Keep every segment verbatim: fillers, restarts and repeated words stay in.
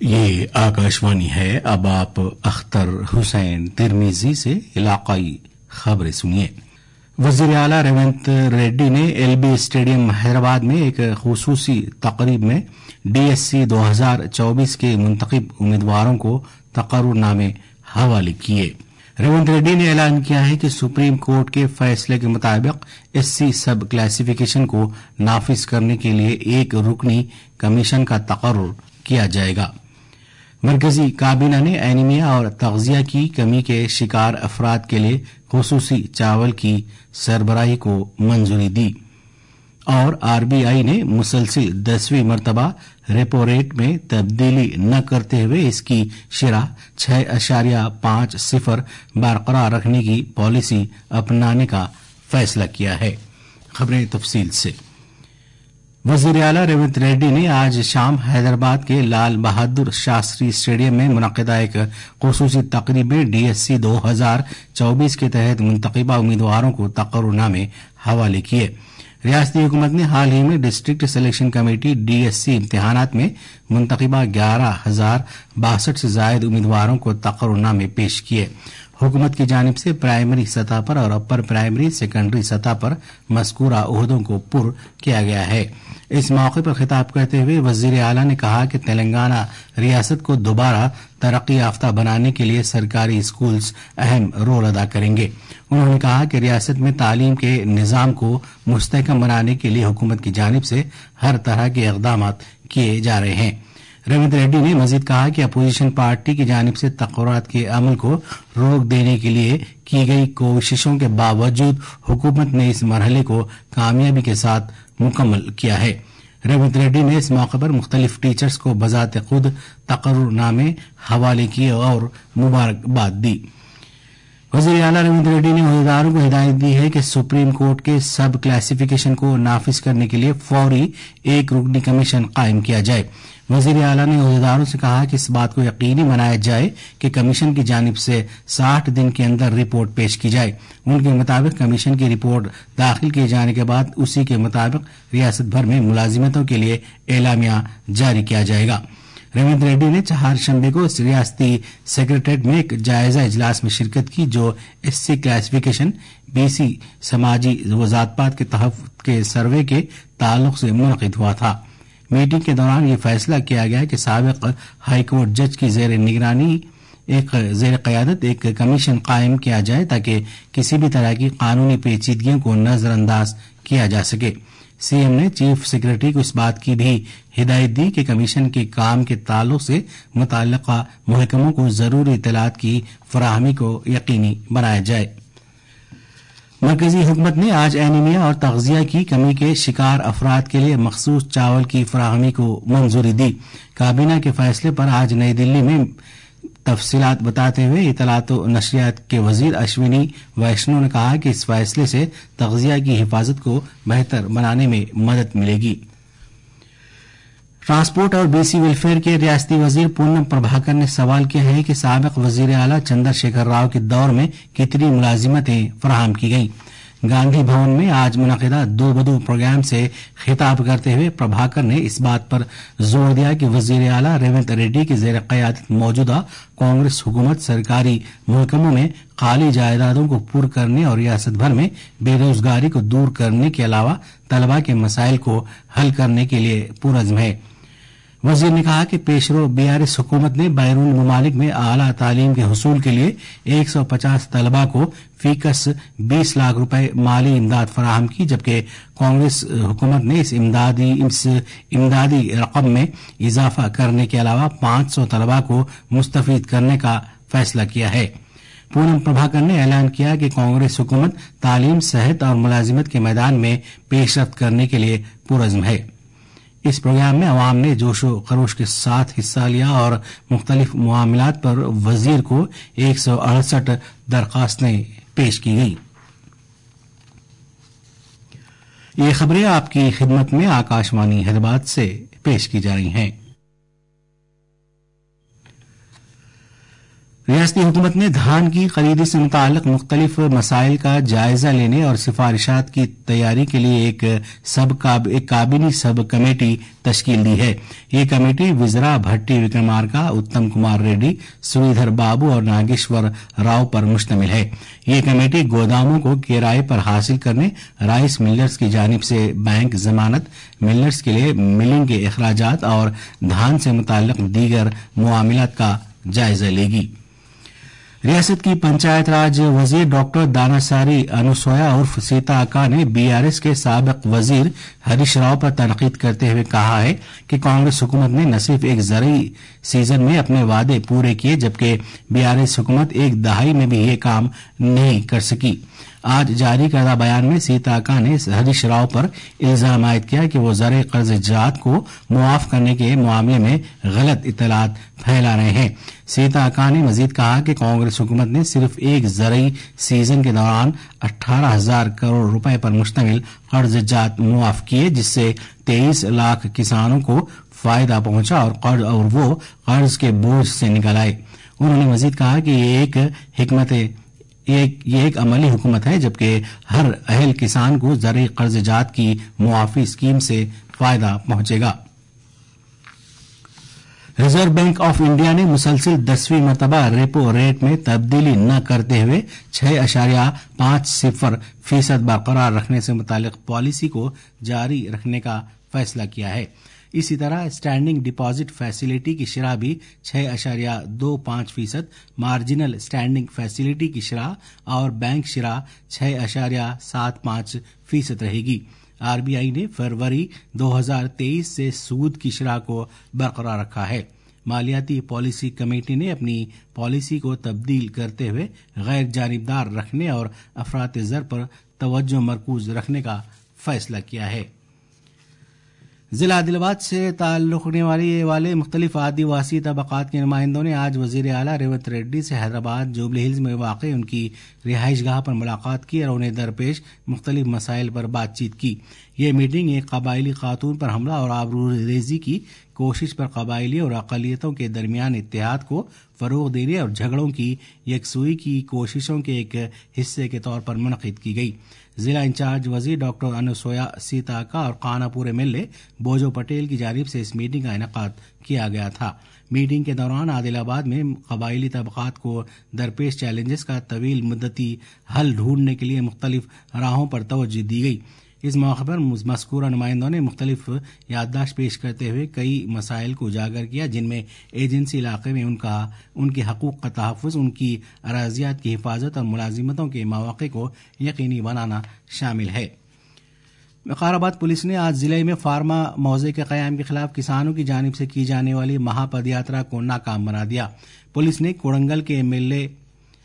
یہ آکاشوانی ہے. اب آپ اختر حسین ترمیزی سے علاقائی خبریں سنیے. وزیر اعلیٰ ریونت ریڈی نے ایل بی اسٹیڈیم حیدرآباد میں ایک خصوصی تقریب میں ڈی ایس سی دو ہزار چوبیس کے منتخب امیدواروں کو تقرر نامے حوالے کیے. ریونت ریڈی نے اعلان کیا ہے کہ سپریم کورٹ کے فیصلے کے مطابق ایس سی سب کلاسیفیکیشن کو نافذ کرنے کے لیے ایک رکنی کمیشن کا تقرر کیا جائے گا. مرکزی کابینہ نے اینیمیا اور تغذیہ کی کمی کے شکار افراد کے لیے خصوصی چاول کی سربراہی کو منظوری دی اور آر بی آئی نے مسلسل دسویں مرتبہ ریپو ریٹ میں تبدیلی نہ کرتے ہوئے اس کی شرح چھ اشاریہ پانچ صفر برقرار رکھنے کی پالیسی اپنانے کا فیصلہ کیا ہے. خبریں تفصیل سے. وزیر اعلیٰ ریونت ریڈی نے آج شام حیدرآباد کے لال بہادر شاستری اسٹیڈیم میں منعقدہ ایک خصوصی تقریب میں ڈی ایس سی دو ہزار چوبیس کے تحت منتخبہ امیدواروں کو تقرر نامے حوالے کیے. ریاستی حکومت نے حال ہی میں district selection committee D S C امتحانات میں منتخبہ گیارہ ہزار باسٹھ سے زائد امیدواروں کو تقرر نامے پیش کیے. حکومت کی جانب سے پرائمری سطح پر اور اپر پرائمری سیکنڈری سطح پر مذکورہ عہدوں کو پر کیا گیا ہے. اس موقع پر خطاب کرتے ہوئے وزیر اعلیٰ نے کہا کہ تلنگانہ ریاست کو دوبارہ ترقی یافتہ بنانے کے لیے سرکاری اسکولز اہم رول ادا کریں گے. انہوں نے کہا کہ ریاست میں تعلیم کے نظام کو مستحکم بنانے کے لیے حکومت کی جانب سے ہر طرح کے اقدامات کیے جا رہے ہیں. ریونت ریڈی نے مزید کہا کہ اپوزیشن پارٹی کی جانب سے تقررات کے عمل کو روک دینے کے لیے کی گئی کوششوں کے باوجود حکومت نے اس مرحلے کو کامیابی کے ساتھ مکمل کیا ہے. ریونت ریڈی نے اس موقع پر مختلف ٹیچرز کو بذات خود تقرر نامے حوالے کیے اور مبارکباد دی. وزیر اعلیٰ ریونت ریڈی نے عہدیداروں کو ہدایت دی ہے کہ سپریم کورٹ کے سب کلاسیفیکیشن کو نافذ کرنے کے لیے فوری ایک رکنی کمیشن قائم کیا جائے. وزیر اعلیٰ نے عہدیداروں سے کہا کہ اس بات کو یقینی بنایا جائے کہ کمیشن کی جانب سے ساٹھ دن کے اندر رپورٹ پیش کی جائے. ان کے مطابق کمیشن کی رپورٹ داخل کیے جانے کے بعد اسی کے مطابق ریاست بھر میں ملازمتوں کے لیے اعلامیہ جاری کیا جائے گا. ریونت ریڈی نے چہار شنبے کو ریاستی سیکریٹریٹ میں ایک جائزہ اجلاس میں شرکت کی جو S C classification B C سماجی و ذات پات کے تحفظ کے سروے کے تعلق سے منعقد ہوا تھا. میٹنگ کے دوران یہ فیصلہ کیا گیا کہ سابق ہائی کورٹ جج کی زیر نگرانی ایک زیر قیادت ایک کمیشن قائم کیا جائے تاکہ کسی بھی طرح کی قانونی پیچیدگیوں کو نظر انداز کیا جا سکے. سی ایم نے چیف سیکریٹری کو اس بات کی بھی ہدایت دی کہ کمیشن کے کام کے تعلق سے متعلقہ محکموں کو ضروری اطلاعات کی فراہمی کو یقینی بنایا جائے. مرکزی حکومت نے آج اینیمیا اور تغذیہ کی کمی کے شکار افراد کے لیے مخصوص چاول کی فراہمی کو منظوری دی. کابینہ کے فیصلے پر آج نئی دلی میں تفصیلات بتاتے ہوئے اطلاعات و نشریات کے وزیر اشونی ویشنو نے کہا کہ اس فیصلے سے تغذیہ کی حفاظت کو بہتر بنانے میں مدد ملے گی. ٹرانسپورٹ اور بی سی ویلفیئر کے ریاستی وزیر پونم پربھاکر نے سوال کیا ہے کہ سابق وزیر اعلیٰ چندر شیکھر راؤ کے دور میں کتنی ملازمتیں فراہم کی گئیں. گاندھی بھون میں آج منعقدہ دو بدو پروگرام سے خطاب کرتے ہوئے پربھاکر نے اس بات پر زور دیا کہ وزیر اعلیٰ ریونت ریڈی کی زیر قیادت موجودہ کانگریس حکومت سرکاری محکموں میں خالی جائیدادوں کو پر کرنے اور ریاست بھر میں بے روزگاری کو دور کرنے کے علاوہ طلباء کے مسائل کو حل کرنے کے لیے پرعزم ہے. وزیر نے کہا کہ پیشرو بی آر ایس حکومت نے بیرون ممالک میں اعلیٰ تعلیم کے حصول کے لیے ایک سو پچاس طلباء کو فیکس بیس لاکھ روپے مالی امداد فراہم کی جبکہ کانگریس حکومت نے اس امدادی اس امدادی رقم میں اضافہ کرنے کے علاوہ پانچ سو طلباء کو مستفید کرنے کا فیصلہ کیا ہے. پونم پربھاکر نے اعلان کیا کہ کانگریس حکومت تعلیم صحت اور ملازمت کے میدان میں پیش رفت کرنے کے لیے پرعزم ہے. اس پروگرام میں عوام نے جوش و خروش کے ساتھ حصہ لیا اور مختلف معاملات پر وزیر کو ایک سو اڑسٹھ درخواستیں پیش کی گئی. یہ خبریں آپ کی خدمت میں آکاشوانی حیدرآباد سے پیش کی جا رہی ہیں. ریاستی حکومت نے دھان کی خریدی سے متعلق مختلف مسائل کا جائزہ لینے اور سفارشات کی تیاری کے لیے ایک سب کاب ایک کابینی سب کمیٹی تشکیل دی ہے. یہ کمیٹی وزراء بھٹی وکرمارکا، اتم کمار ریڈی، سریدھر بابو اور ناگیشور راؤ پر مشتمل ہے. یہ کمیٹی گوداموں کو کرائے پر حاصل کرنے، رائس ملرز کی جانب سے بینک ضمانت، ملرز کے لیے ملنگ کے اخراجات اور دھان سے متعلق دیگر معاملات کا جائزہ لے گی. ریاست کی پنچایت راج وزیر ڈاکٹر داناساری انوسویا عرف سیتا اکا نے بی آر ایس کے سابق وزیر ہریش راؤ پر تنقید کرتے ہوئے کہا ہے کہ کانگریس حکومت نے نہ صرف ایک زرعی سیزن میں اپنے وعدے پورے کیے جبکہ بی آر ایس حکومت ایک دہائی میں بھی یہ کام نہیں کر سکی. آج جاری کردہ بیان میں سیتا اکا نے ہریش راؤ پر الزام عائد کیا کہ وہ زرعی قرض جات کو معاف کرنے کے معاملے میں غلط اطلاعات پھیلا رہے ہیں. سیتا اکا نے مزید کہا کہ کانگریس حکومت نے صرف ایک زرعی سیزن کے دوران اٹھارہ ہزار کروڑ روپے پر مشتمل قرض جات معاف کیے جس سے تیئیس لاکھ کسانوں کو فائدہ پہنچا اور قرض اور وہ قرض کے بوجھ سے نکل آئے. انہوں نے مزید کہا کہ یہ ایک حکمت یہ ایک عملی حکومت ہے جبکہ ہر اہل کسان کو زرعی قرض جات کی معافی اسکیم سے فائدہ پہنچے گا. ریزرو بینک آف انڈیا نے مسلسل دسویں مرتبہ ریپو ریٹ میں تبدیلی نہ کرتے ہوئے چھ اشاریہ پانچ صفر فیصد برقرار رکھنے سے متعلق پالیسی کو جاری رکھنے کا فیصلہ کیا ہے. اسی طرح اسٹینڈنگ ڈپازٹ فیسلٹی کی شرح بھی چھ اشاریہ دو پانچ فیصد، مارجنل اسٹینڈنگ فیسلٹی کی شرح اور بینک شرح چھ اشاریہ سات پانچ فیصد رہے گی. آر بی آئی نے فروری دو ہزار تیئیس سے سود کی شرح کو برقرار رکھا ہے. مالیاتی پالیسی کمیٹی نے اپنی پالیسی کو تبدیل کرتے ہوئے غیر جانبدار رکھنے اور افراط زر پر توجہ مرکوز رکھنے کا فیصلہ کیا ہے. ضلع عادل آباد سے تعلق رکھنے والے مختلف آدیواسی طبقات کے نمائندوں نے آج وزیر اعلیٰ ریونت ریڈی سے حیدرآباد جوبلی ہلز میں واقع ان کی رہائش گاہ پر ملاقات کی اور انہیں درپیش مختلف مسائل پر بات چیت کی. یہ میٹنگ ایک قبائلی خاتون پر حملہ اور آبروریزی کی کوشش پر قبائلی اور اقلیتوں کے درمیان اتحاد کو فروغ دینے اور جھگڑوں کی یکسوئی کی کوششوں کے ایک حصے کے طور پر منعقد کی گئی. ضلع انچارج وزیر ڈاکٹر انوسویا سیتا اکا اور Khanapur M L A Bojju Patel کی جانب سے اس میٹنگ کا انعقاد کیا گیا تھا. میٹنگ کے دوران عادل آباد میں قبائلی طبقات کو درپیش چیلنجز کا طویل مدتی حل ڈھونڈنے کے لیے مختلف راہوں پر توجہ دی گئی. اس موقع پر مذکورہ نمائندوں نے مختلف یادداشت پیش کرتے ہوئے کئی مسائل کو اجاگر کیا جن میں ایجنسی علاقے میں ان کا ان کے حقوق کا تحفظ، ان کی اراضیات کی حفاظت اور ملازمتوں کے مواقع کو یقینی بنانا شامل ہے. وقار آباد پولیس نے آج ضلع میں فارما موضع کے قیام کے خلاف کسانوں کی جانب سے کی جانے والی مہا پد یاترا کو ناکام بنا دیا. پولیس نے کوڑنگل کے M L A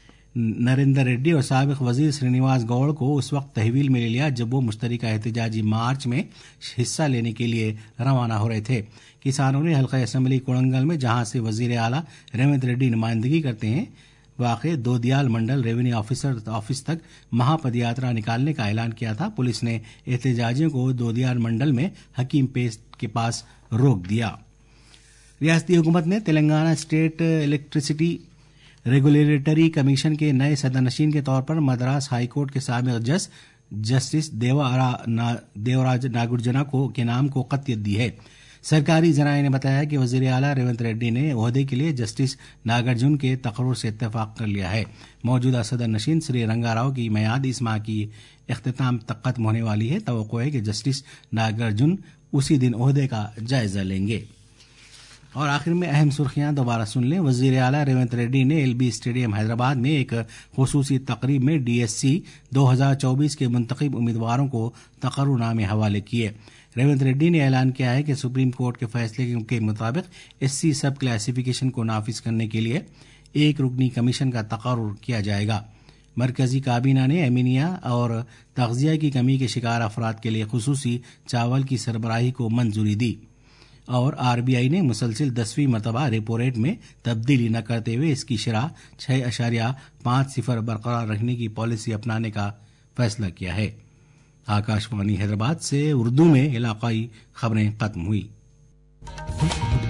Narender Reddy اور سابق وزیر سرینیواس گوڑ کو اس وقت تحویل میں لے لیا جب وہ مشترکہ احتجاجی مارچ میں حصہ لینے کے لیے روانہ ہو رہے تھے. کسانوں نے حلقہ اسمبلی کوڑنگل میں جہاں سے وزیر اعلیٰ ریونت ریڈی نمائندگی کرتے ہیں واقع دو دیال منڈل ریونیو آفیسر آفس تک مہا پد یاترا نکالنے کا اعلان کیا تھا. پولیس نے احتجاجیوں کو دو دیال منڈل میں حکیم پیسٹ کے پاس روک دیا. ریاستی حکومت نے Telangana state electricity regulatory commission کے نئے صدر نشین کے طور پر مدراس ہائی کورٹ کے سابق جج جسٹس دیوراج ناگرجنا کو کے نام کو قطعیت دی ہے. سرکاری ذرائع نے بتایا کہ وزیر اعلیٰ ریونت ریڈی نے عہدے کے لیے جسٹس ناگرجن کے تقرر سے اتفاق کر لیا ہے. موجودہ صدر نشین سری رنگا راؤ کی میعاد اس ماہ کی اختتام تک ختم ہونے والی ہے. توقع ہے کہ جسٹس ناگرجن اسی دن عہدے کا جائزہ لیں گے. اور آخر میں اہم سرخیاں دوبارہ سن لیں. وزیر اعلیٰ ریونت ریڈی نے ایل بی اسٹیڈیم حیدرآباد میں ایک خصوصی تقریب میں ڈی ایس سی دو ہزار چوبیس کے منتخب امیدواروں کو تقرر نامے حوالے کیے. ریونت ریڈی نے اعلان کیا ہے کہ سپریم کورٹ کے فیصلے کے مطابق ایس سی سب کلاسیفیکیشن کو نافذ کرنے کے لیے ایک رکنی کمیشن کا تقرر کیا جائے گا. مرکزی کابینہ نے ایمینیا اور تغذیہ کی کمی کے شکار افراد کے لیے خصوصی چاول کی سربراہی کو منظوری دی. اور آر بی آئی نے مسلسل دسویں مرتبہ ریپو ریٹ میں تبدیلی نہ کرتے ہوئے اس کی شرح چھ اشاریہ پانچ صفر برقرار رکھنے کی پالیسی اپنانے کا فیصلہ کیا ہے. آکاش وانی حیدرآباد سے اردو میں علاقائی خبریں ختم ہوئی.